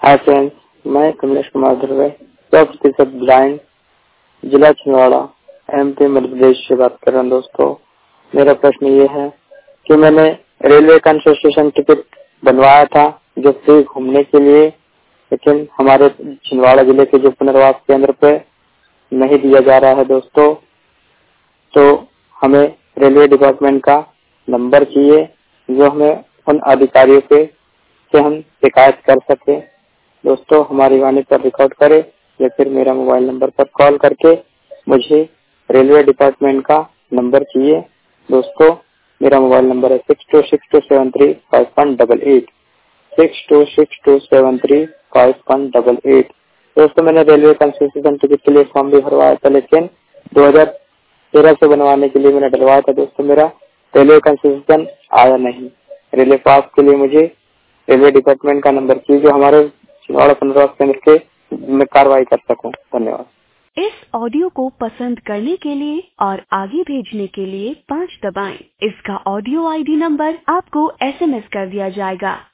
Hi friends, मैं Kamlesh Kumar Dhruve 100% blind, जिला Chhindwara, MP Madhya Pradesh से बात कर रहा हूँ। दोस्तों, मेरा प्रश्न ये है कि मैंने रेलवे कंसेशन टिकट बनवाया था जो फ्री घूमने के लिए, लेकिन हमारे छिंदवाड़ा जिले के जो पुनर्वास केंद्र पे नहीं दिया जा रहा है। दोस्तों, तो हमें रेलवे डिपार्टमेंट का नंबर चाहिए जो हमें उन अधिकारियों पे से हम शिकायत कर सके। दोस्तों, हमारी वाणी पर रिकॉर्ड करें या फिर मेरा मोबाइल नंबर पर कॉल करके मुझे रेलवे डिपार्टमेंट का नंबर चाहिए। दोस्तों, मेरा मोबाइल नंबर है 6262735188 6262735188। दोस्तों, मैंने रेलवे कंसेशन टिकट के लिए फॉर्म भी भरवाया था, लेकिन 2013 से बनवाने के लिए मैंने डलवाया था। दोस्तों, मेरा रेलवे कंसेशन आया नहीं। रेलवे पास के लिए मुझे रेलवे डिपार्टमेंट का नंबर चाहिए जो हमारे छिंदवाड़ा पुनर्वास केंद्र के में कार्रवाई कर सकूं। धन्यवाद। इस ऑडियो को पसंद करने के लिए और आगे भेजने के लिए 5 दबाएं। इसका ऑडियो ID नंबर आपको SMS कर दिया जाएगा।